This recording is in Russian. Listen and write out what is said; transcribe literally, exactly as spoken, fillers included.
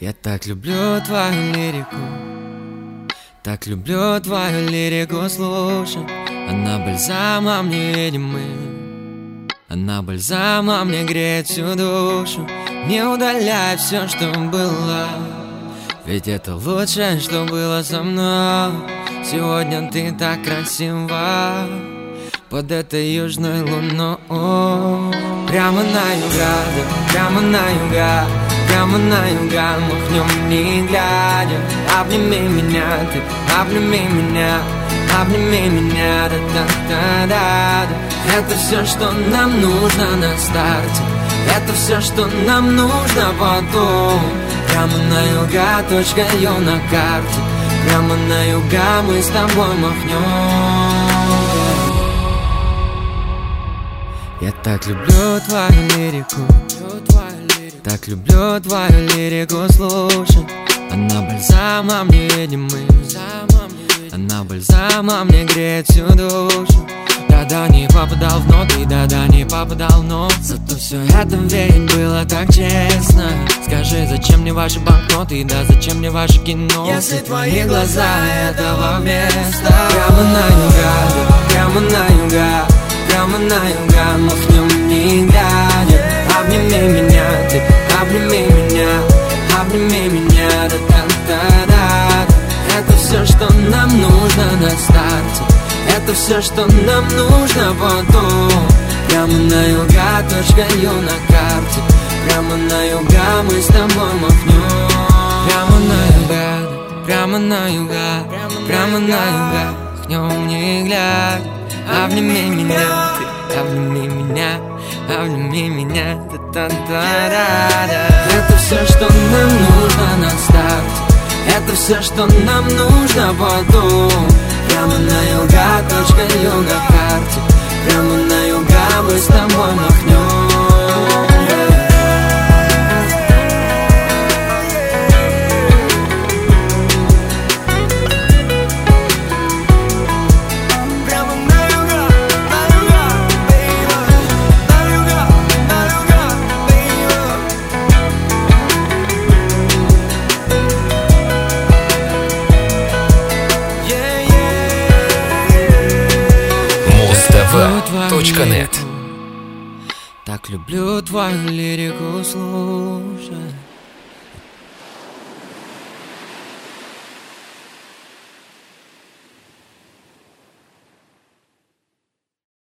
Я так люблю твою лирику, так люблю твою лирику слушать. Она бальзамом невидимым, она бальзамом мне греет всю душу. Не удаляй все, что было, ведь это лучшее, что было со мной. Сегодня ты так красива под этой южной луной. Прямо на юга, прямо на юга, прямо на юга махнем не глядя. Обними меня, ты обними меня, обними меня, да-да-да-да. Это все, что нам нужно на старте, это все, что нам нужно потом. Прямо на юга, точка ю на карте, прямо на юга мы с тобой махнем. Я так люблю твою лирику, так люблю твою лирику слушать. Она бальзамом невидимым, она бальзамом мне греет всю душу. Да-да, не попадал в ноты, да-да, не попадал в нос. Зато все это ведь было так честно. Скажи, зачем мне ваши банкноты, да зачем мне ваше кино, если твои глаза этого места. Прямо на юга, прямо на юга, прямо на юга махнем не глядя. Обними меня, ты обними меня, обними меня, да-да-да-да. Это все, что нам нужно на старте, это все, что нам нужно потом. Прямо на юга, точка ю на карте, прямо на юга мы с тобой махнем. Прямо на юга, прямо на юга, прямо на юга махнем не глядя. Обними меня, ты обними меня, обними меня, та-та-та-да-да. Это все, что нам нужно на старте, это все, что нам нужно потом. Прямо на юга, точка ю на карте, прямо на юга мы с тобой махнем. Точка нет. Так люблю твою лирику слушать.